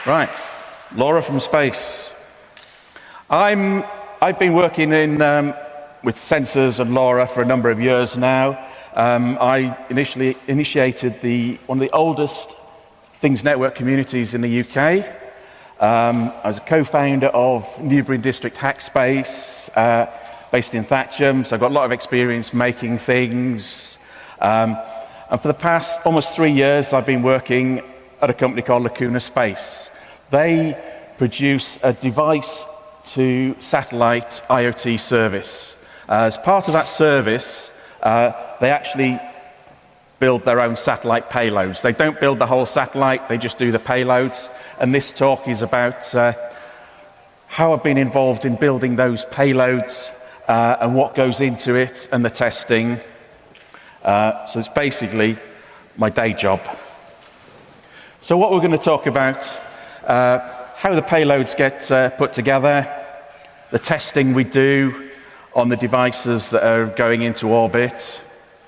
Right, Laura from space. I've been working with sensors and LoRa for a number of years now. I initially initiated one of the oldest Things Network communities in the UK. I was a co-founder of Newbury District Hackspace, based in Thatcham, so I've got a lot of experience making things. And for the past almost 3 years, I've been working at a company called Lacuna Space. They produce a device-to-satellite IoT service. As part of that service, they actually build their own satellite payloads. They don't build the whole satellite, they just do the payloads. And this talk is about how I've been involved in building those payloads and what goes into it and the testing. So it's basically my day job. So what we're going to talk about, how the payloads get put together, the testing we do on the devices that are going into orbit,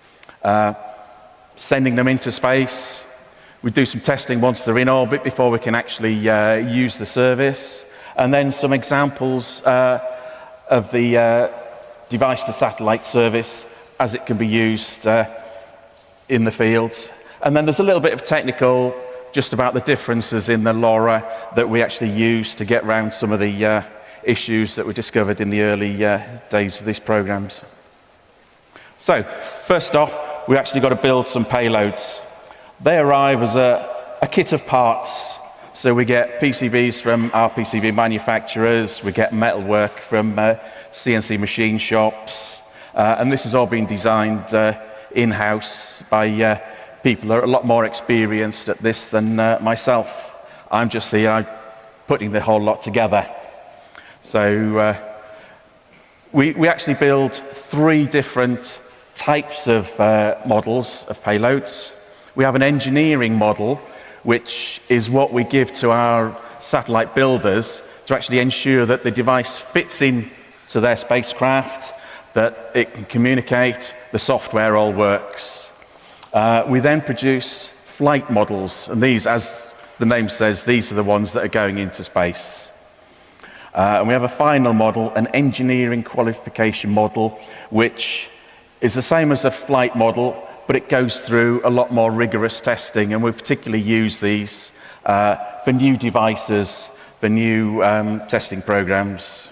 sending them into space. We do some testing once they're in orbit before we can actually use the service, and then some examples of the device-to-satellite service as it can be used in the field. And then there's a little bit of technical just about the differences in the LoRa that we actually use to get around some of the issues that were discovered in the early days of these programs. So, first off, we actually got to build some payloads. They arrive as a kit of parts. So we get PCBs from our PCB manufacturers, we get metalwork from CNC machine shops, and this has all been designed in-house by people who are a lot more experienced at this than myself. I'm just putting the whole lot together. So we actually build 3 different types of models of payloads. We have an engineering model, which is what we give to our satellite builders to actually ensure that the device fits in to their spacecraft, that it can communicate, the software all works. We then produce flight models, and these, as the name says, these are the ones that are going into space. And we have a final model, an engineering qualification model, which is the same as a flight model, but it goes through a lot more rigorous testing, and we particularly use these for new devices, for new testing programs.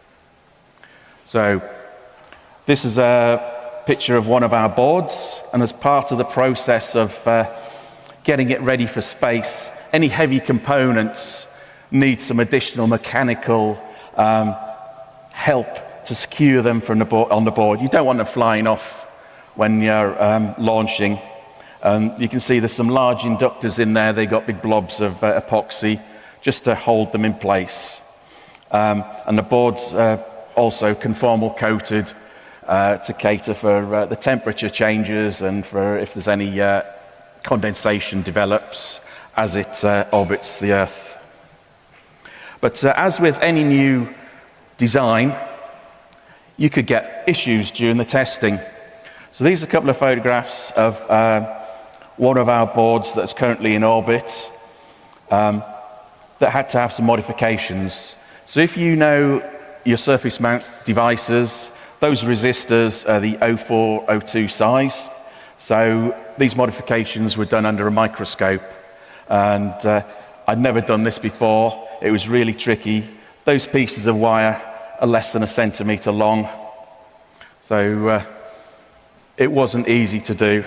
So this is a picture of one of our boards, and as part of the process of getting it ready for space, any heavy components need some additional mechanical help to secure them from on the board. You don't want them flying off when you're launching. You can see there's some large inductors in there. They've got big blobs of epoxy just to hold them in place. And the board's also conformal coated to cater for the temperature changes and for if there's any condensation develops as it orbits the Earth. But as with any new design, you could get issues during the testing. So these are a couple of photographs of one of our boards that's currently in orbit that had to have some modifications. So if you know your surface mount devices, those resistors are the 04, 02 size. So these modifications were done under a microscope. And I'd never done this before. It was really tricky. Those pieces of wire are less than 1 centimeter long. So it wasn't easy to do.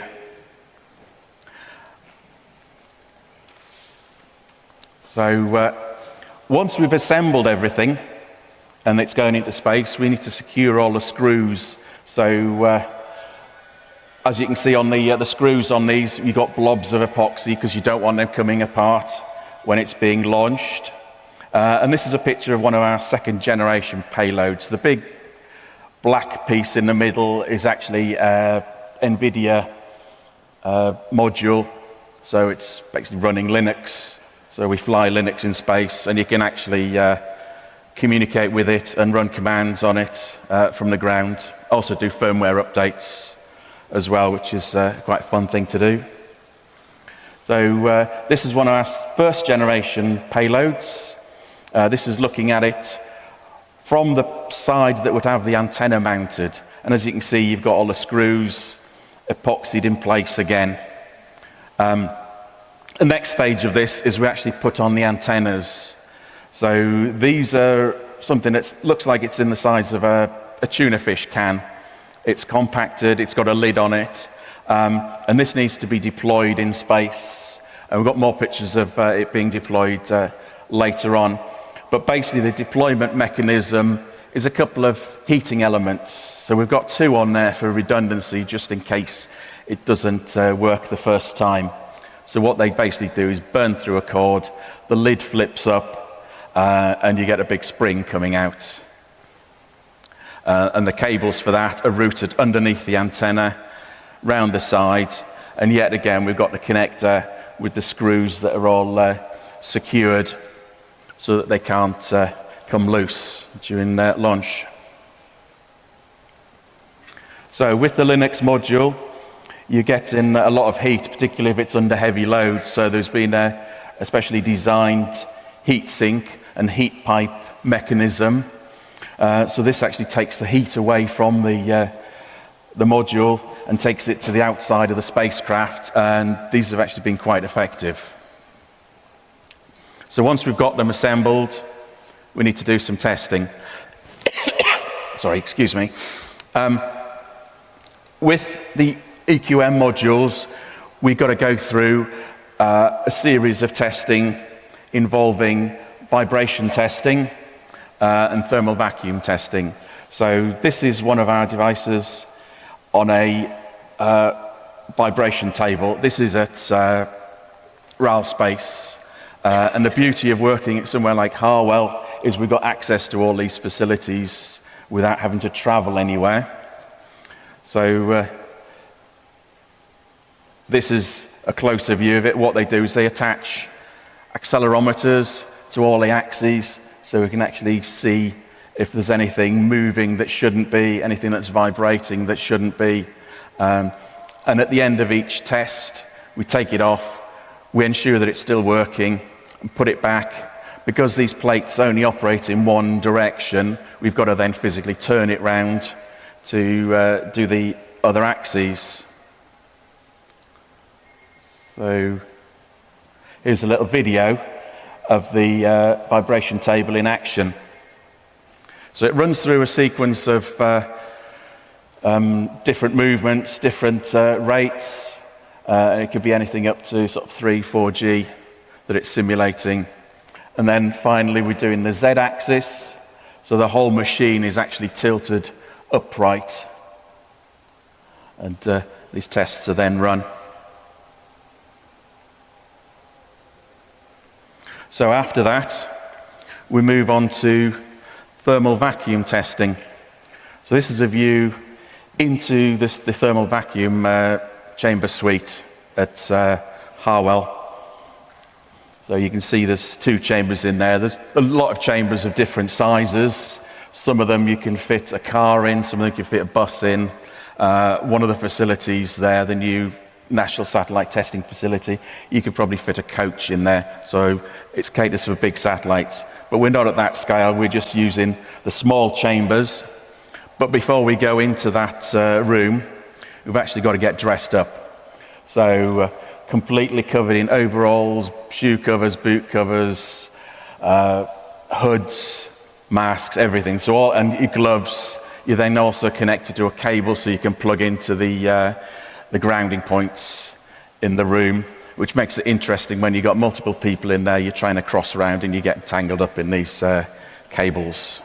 So once we've assembled everything and it's going into space, we need to secure all the screws. So as you can see on the screws on these, you've got blobs of epoxy because you don't want them coming apart when it's being launched. And this is a picture of one of our 2nd generation payloads. The big black piece in the middle is actually NVIDIA module, so it's basically running Linux. So we fly Linux in space, and you can actually communicate with it and run commands on it from the ground. Also do firmware updates as well, which is quite a fun thing to do. So this is one of our first generation payloads. This is looking at it from the side that would have the antenna mounted. And as you can see, you've got all the screws epoxied in place again. The next stage of this is we actually put on the antennas. So these are something that looks like it's in the size of a tuna fish can. It's compacted, it's got a lid on it, and this needs to be deployed in space. And we've got more pictures of it being deployed later on. But basically the deployment mechanism is a couple of heating elements. So we've got two on there for redundancy, just in case it doesn't work the first time. So what they basically do is burn through a cord, the lid flips up, and you get a big spring coming out. And the cables for that are routed underneath the antenna, round the sides, and yet again we've got the connector with the screws that are all secured so that they can't come loose during launch. So with the Linux module, you get in a lot of heat, particularly if it's under heavy load. So there's been a specially designed heat sink and heat pipe mechanism. So this actually takes the heat away from the module and takes it to the outside of the spacecraft, and these have actually been quite effective. So once we've got them assembled, we need to do some testing. Sorry, excuse me. With the EQM modules, we've got to go through a series of testing involving vibration testing and thermal vacuum testing. So this is one of our devices on a vibration table. This is at RAL Space. And the beauty of working at somewhere like Harwell is we've got access to all these facilities without having to travel anywhere. So this is a closer view of it. What they do is they attach accelerometers to all the axes so we can actually see if there's anything moving that shouldn't be, anything that's vibrating that shouldn't be. And at the end of each test, we take it off, we ensure that it's still working, and put it back. Because these plates only operate in one direction, we've got to then physically turn it round to do the other axes. So here's a little video of the vibration table in action. So it runs through a sequence of different movements, different rates, and it could be anything up to sort of 3, 4G that it's simulating. And then finally we're doing the Z-axis, so the whole machine is actually tilted upright. And these tests are then run. So after that, we move on to thermal vacuum testing. So this is a view into the thermal vacuum chamber suite at Harwell. So you can see there's two chambers in there. There's a lot of chambers of different sizes. Some of them you can fit a car in, some of them you can fit a bus in. One of the facilities there, the new National Satellite Testing Facility, you could probably fit a coach in there. So it's catered for big satellites. But we're not at that scale, we're just using the small chambers. But before we go into that room, we've actually got to get dressed up. So completely covered in overalls, shoe covers, boot covers, hoods, masks, everything. So all, and your gloves. You're then also connected to a cable so you can plug into the grounding points in the room, which makes it interesting when you've got multiple people in there, you're trying to cross around and you get tangled up in these cables.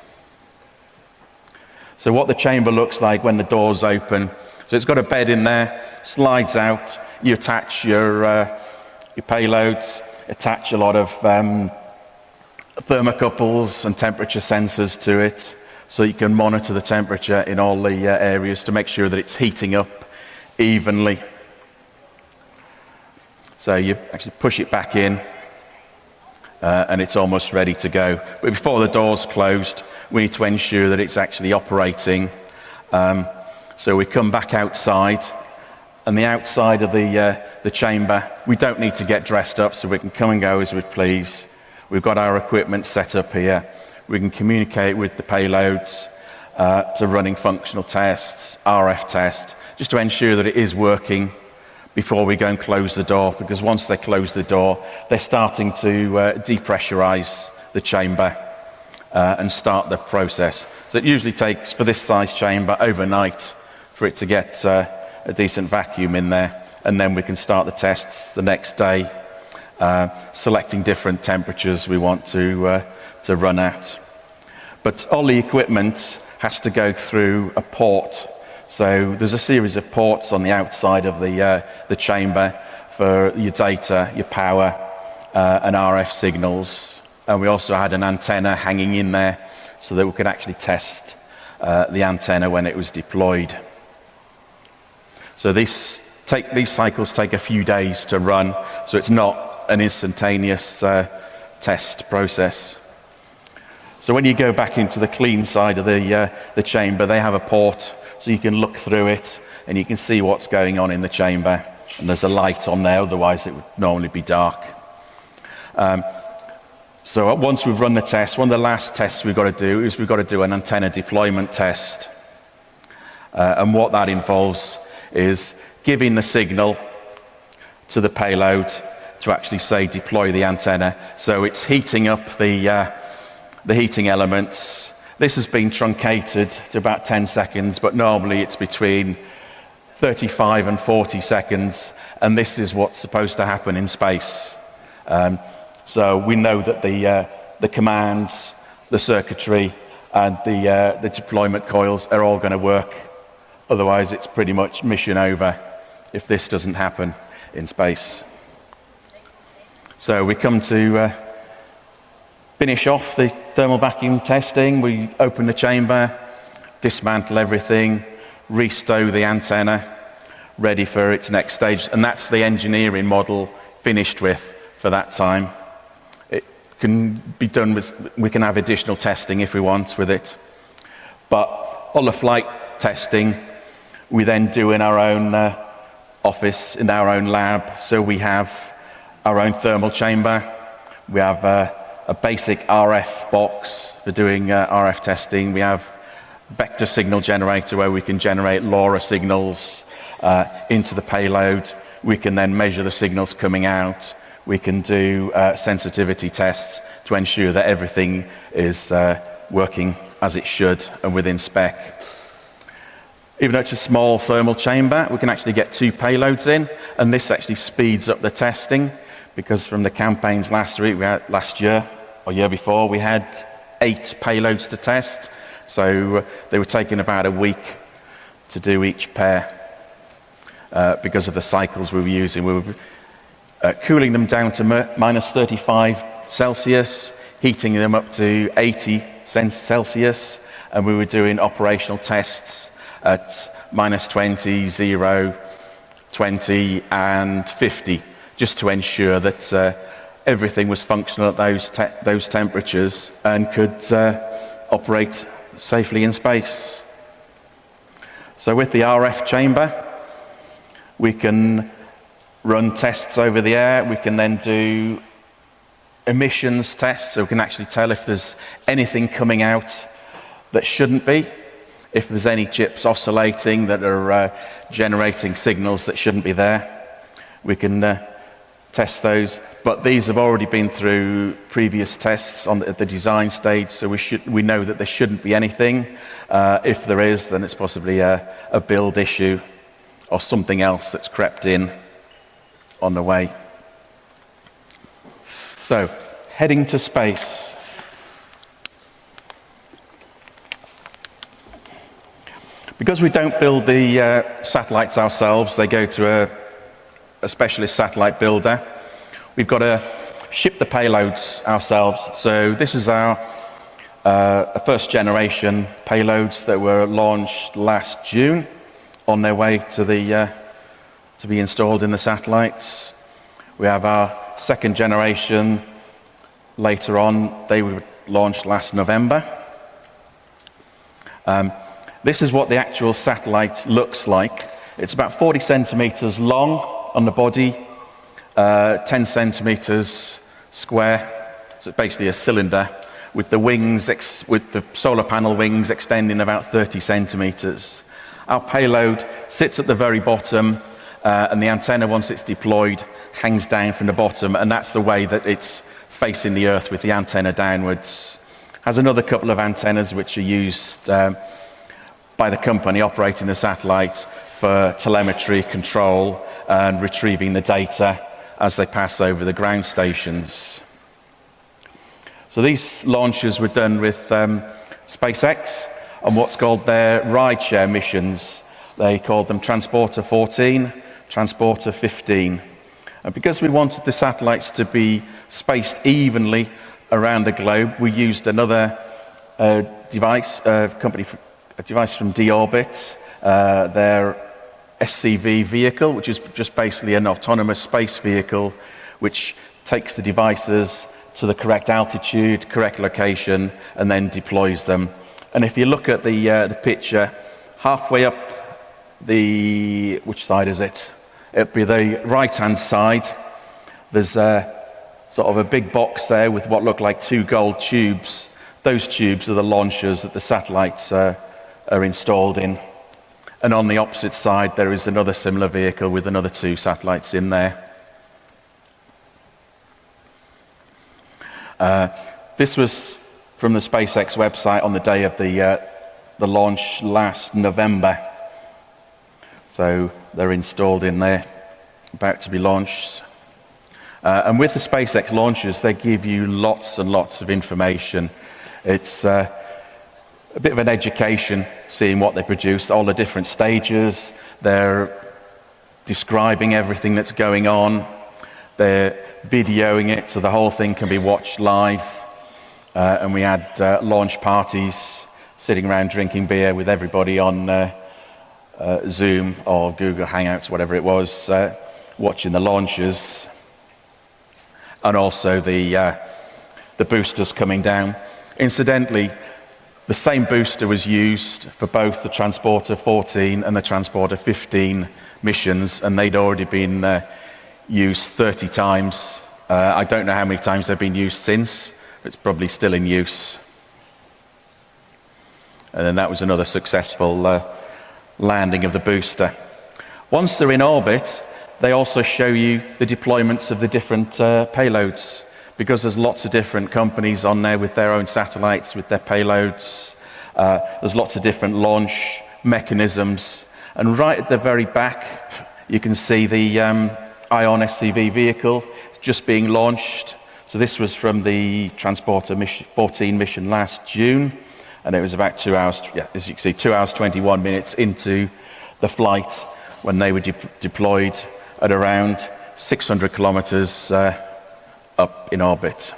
So what the chamber looks like when the doors open, so it's got a bed in there, slides out, you attach your payloads, attach a lot of thermocouples and temperature sensors to it, so you can monitor the temperature in all the areas to make sure that it's heating up evenly. So you actually push it back in and it's almost ready to go. But before the door's closed, we need to ensure that it's actually operating. So we come back outside, and the outside of the the chamber. We don't need to get dressed up, so we can come and go as we please. We've got our equipment set up here. We can communicate with the payloads to running functional tests, RF tests, just to ensure that it is working before we go and close the door, because once they close the door, they're starting to depressurize the chamber and start the process. So it usually takes, for this size chamber, overnight for it to get a decent vacuum in there, and then we can start the tests the next day, selecting different temperatures we want to run at. But all the equipment has to go through a port. So there's a series of ports on the outside of the chamber for your data, your power, and RF signals. And we also had an antenna hanging in there so that we could actually test the antenna when it was deployed. So these cycles take a few days to run, so it's not an instantaneous test process. So when you go back into the clean side of the chamber, they have a port, so you can look through it and you can see what's going on in the chamber. And there's a light on there, otherwise it would normally be dark. So once we've run the test, one of the last tests we've got to do is we've got to do an antenna deployment test. And what that involves is giving the signal to the payload to actually say deploy the antenna. So it's heating up the heating elements. This has been truncated to about 10 seconds, but normally it's between 35 and 40 seconds, and this is what's supposed to happen in space. So we know that the commands, the circuitry, and the deployment coils are all going to work. Otherwise, it's pretty much mission over if this doesn't happen in space. So we come to finish off the thermal vacuum testing. We open the chamber, dismantle everything, restow the antenna, ready for its next stage. And that's the engineering model finished with for that time. It can be done with, we can have additional testing if we want with it. But all the flight testing, we then do in our own office, in our own lab. So we have our own thermal chamber. We have a basic RF box for doing RF testing. We have vector signal generator where we can generate LoRa signals into the payload. We can then measure the signals coming out. We can do sensitivity tests to ensure that everything is working as it should and within spec. Even though it's a small thermal chamber, we can actually get 2 payloads in, and this actually speeds up the testing, because from the campaigns last year or year before, we had 8 payloads to test. So they were taking about a week to do each pair because of the cycles we were using. We were cooling them down to minus 35 Celsius, heating them up to 80 Celsius, and we were doing operational tests at minus 20, 0, 20, and 50, just to ensure that everything was functional at those temperatures and could operate safely in space. So with the RF chamber, we can run tests over the air. We can then do emissions tests, so we can actually tell if there's anything coming out that shouldn't be, if there's any chips oscillating that are generating signals that shouldn't be there. We can test those, but these have already been through previous tests at the design stage, so we know that there shouldn't be anything. If there is, then it's possibly a build issue or something else that's crept in on the way. So, heading to space. Because we don't build the satellites ourselves, they go to a specialist satellite builder. We've got to ship the payloads ourselves. So this is our first generation payloads that were launched last June, on their way to be installed in the satellites. We have our second generation later on. They were launched last November. This is what the actual satellite looks like. It's about 40 centimeters long on the body, 10 centimeters square, so it's basically a cylinder, with the wings, with the solar panel wings extending about 30 centimeters. Our payload sits at the very bottom, and the antenna, once it's deployed, hangs down from the bottom, and that's the way that it's facing the Earth, with the antenna downwards. Has another couple of antennas which are used by the company operating the satellite for telemetry control and retrieving the data as they pass over the ground stations. So these launches were done with SpaceX on what's called their rideshare missions. They called them Transporter 14, Transporter 15. And because we wanted the satellites to be spaced evenly around the globe, we used another device, a device from D-Orbit, their SCV vehicle, which is just basically an autonomous space vehicle which takes the devices to the correct altitude, correct location, and then deploys them. And if you look at the picture, halfway up which side is it? It'd be the right-hand side. There's sort of a big box there with what look like two gold tubes. Those tubes are the launchers that the satellites are installed in. And on the opposite side, there is another similar vehicle with another two satellites in there. This was from the SpaceX website on the day of the launch last November. So they're installed in there, about to be launched. And with the SpaceX launches, they give you lots and lots of information. It's a bit of an education seeing what they produce, all the different stages. They're describing everything that's going on. They're videoing it so the whole thing can be watched live. And we had launch parties, sitting around drinking beer with everybody on Zoom or Google Hangouts, whatever it was, watching the launches. And also the boosters coming down. Incidentally, the same booster was used for both the Transporter 14 and the Transporter 15 missions, and they'd already been used 30 times. I don't know how many times they've been used since, but it's probably still in use. And then that was another successful landing of the booster. Once they're in orbit, they also show you the deployments of the different payloads, because there's lots of different companies on there with their own satellites, with their payloads. There's lots of different launch mechanisms. And right at the very back, you can see the ION SCV vehicle just being launched. So this was from the Transporter 14 mission last June. And it was about 2 hours, as you can see, 2 hours, 21 minutes into the flight when they were deployed at around 600 kilometers up in orbit.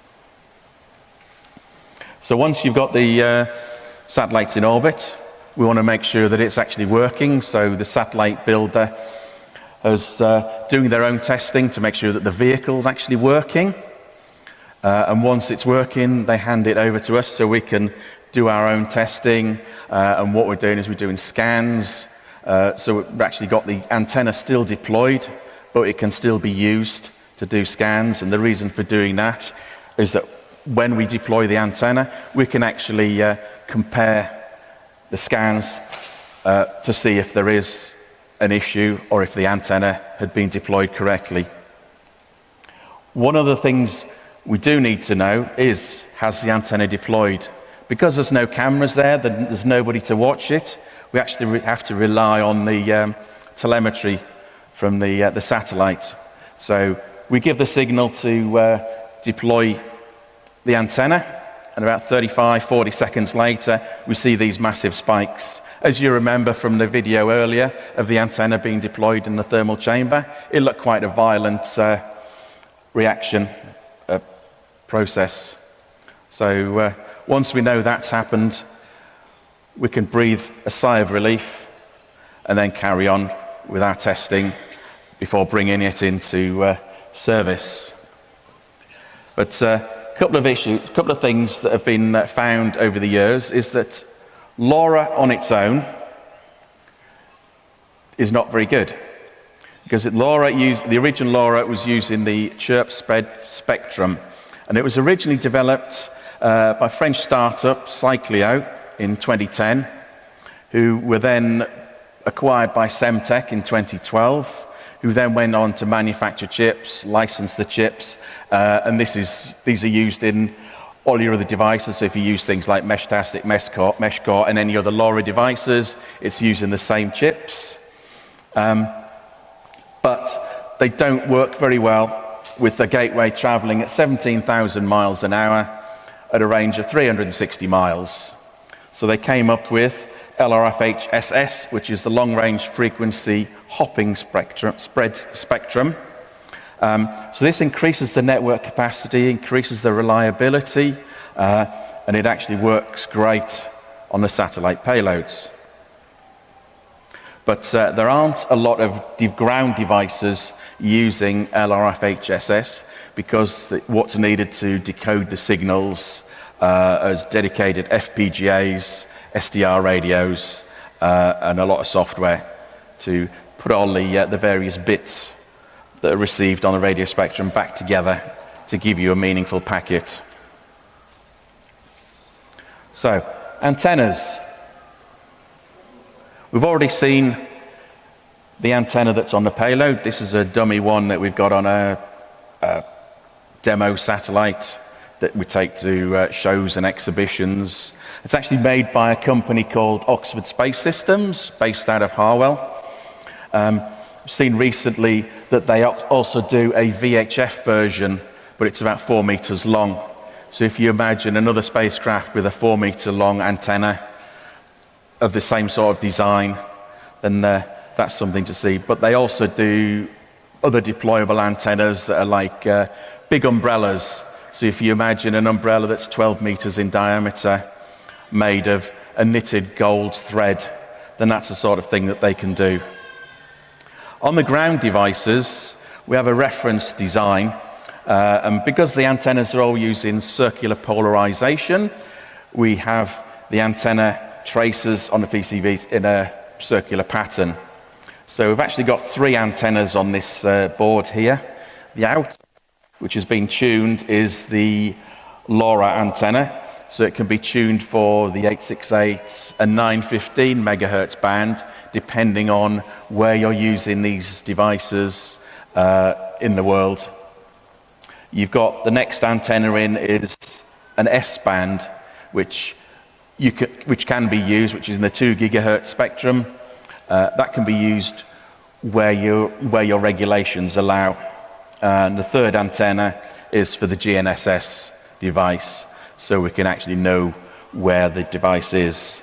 So once you've got the satellites in orbit, we want to make sure that it's actually working. So the satellite builder is doing their own testing to make sure that the vehicle's actually working. And once it's working, they hand it over to us so we can do our own testing. And what we're doing is we're doing scans. So we've actually got the antenna still deployed, but it can still be used to do scans. And the reason for doing that is that when we deploy the antenna, we can actually compare the scans to see if there is an issue or if the antenna had been deployed correctly. One of the things we do need to know is, has the antenna deployed? Because there's no cameras there, there's nobody to watch it, we actually have to rely on the telemetry from the satellite. So we give the signal to deploy the antenna, and about 35, 40 seconds later, we see these massive spikes. As you remember from the video earlier of the antenna being deployed in the thermal chamber, it looked quite a violent reaction process. So once we know that's happened, we can breathe a sigh of relief and then carry on with our testing before bringing it into service. But a couple of things that have been found over the years is that LoRa on its own is not very good. because the original LoRa was using the chirp spectrum, and it was originally developed by French startup Cycleo in 2010, who were then acquired by Semtech in 2012, who then went on to manufacture chips, license the chips, and these are used in all your other devices. So if you use things like Meshtastic, Meshcore, and any other LoRa devices, it's using the same chips. But they don't work very well with the gateway traveling at 17,000 miles an hour at a range of 360 miles. So they came up with LRFH-SS, which is the long-range frequency hopping spectrum. So this increases the network capacity, increases the reliability, and it actually works great on the satellite payloads. But there aren't a lot of ground devices using LRFH-SS because what's needed to decode the signals as dedicated FPGAs, SDR radios, and a lot of software to put all the various bits that are received on the radio spectrum back together to give you a meaningful packet. So, antennas. We've already seen the antenna that's on the payload. This is a dummy one that we've got on a demo satellite that we take to shows and exhibitions. It's actually made by a company called Oxford Space Systems, based out of Harwell. I've seen recently that they also do a VHF version, but it's about 4 meters long. So if you imagine another spacecraft with a 4-meter long antenna of the same sort of design, then that's something to see. But they also do other deployable antennas that are like big umbrellas. So if you imagine an umbrella that's 12 meters in diameter, made of a knitted gold thread, then that's the sort of thing that they can do. On the ground devices, we have a reference design, and because the antennas are all using circular polarization, we have the antenna traces on the PCBs in a circular pattern. So we've actually got 3 antennas on this board here. The out, which has been tuned, is the LoRa antenna. So it can be tuned for the 868 and 915 megahertz band, depending on where you're using these devices in the world. You've got the next antenna in is an S-band, which can be used, which is in the 2 gigahertz spectrum. That can be used where your regulations allow. And the third antenna is for the GNSS device, so we can actually know where the device is.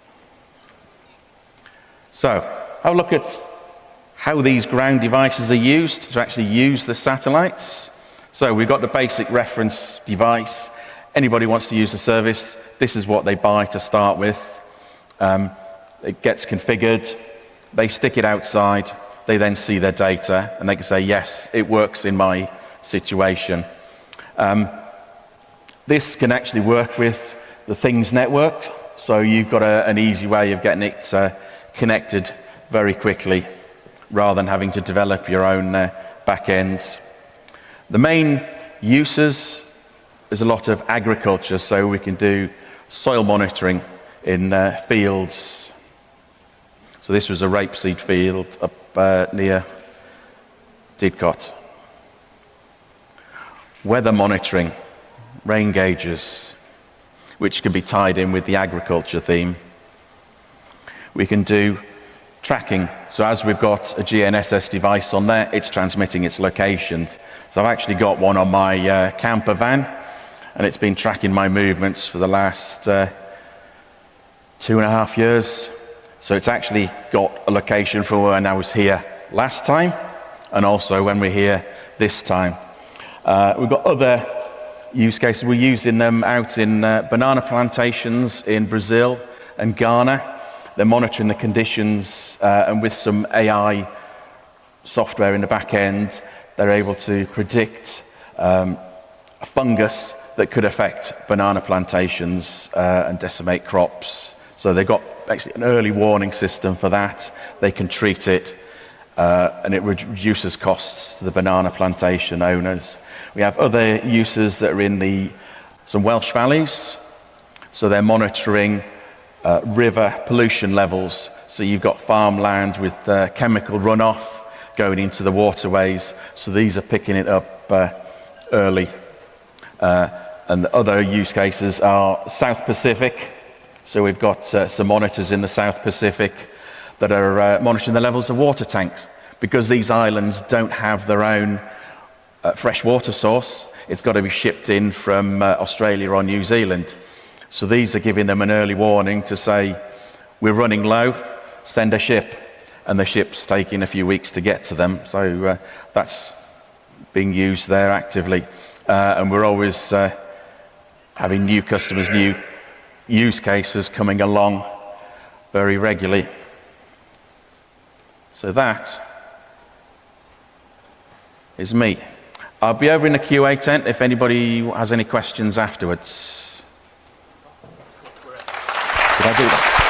So, have a look at how these ground devices are used to actually use the satellites. So we've got the basic reference device. Anybody wants to use the service, this is what they buy to start with. It gets configured, they stick it outside, they then see their data, and they can say, yes, it works in my situation. This can actually work with the Things network, so you've got an easy way of getting it connected very quickly, rather than having to develop your own back ends. The main uses is a lot of agriculture, so we can do soil monitoring in fields. So this was a rapeseed field up near Didcot. Weather monitoring, rain gauges, which can be tied in with the agriculture theme. We can do tracking. So as we've got a GNSS device on there, it's transmitting its location. So I've actually got one on my camper van, and it's been tracking my movements for the last 2.5 years. So it's actually got a location for when I was here last time, and also when we're here this time. We've got other use cases. We're using them out in banana plantations in Brazil and Ghana. They're monitoring the conditions, and with some AI software in the back end, they're able to predict a fungus that could affect banana plantations and decimate crops. So they've got actually an early warning system for that. They can treat it, and it reduces costs to the banana plantation owners. We have other uses that are in some Welsh valleys, so they're monitoring river pollution levels. So you've got farmland with chemical runoff going into the waterways, so these are picking it up early. And the other use cases are South Pacific. So we've got some monitors in the South Pacific that are monitoring the levels of water tanks. Because these islands don't have their own fresh water source, it's got to be shipped in from Australia or New Zealand. So these are giving them an early warning to say, we're running low, send a ship. And the ship's taking a few weeks to get to them. So that's being used there actively. And we're always having new customers, new use cases coming along very regularly. So that is me. I'll be over in the QA tent if anybody has any questions afterwards. Did I do that?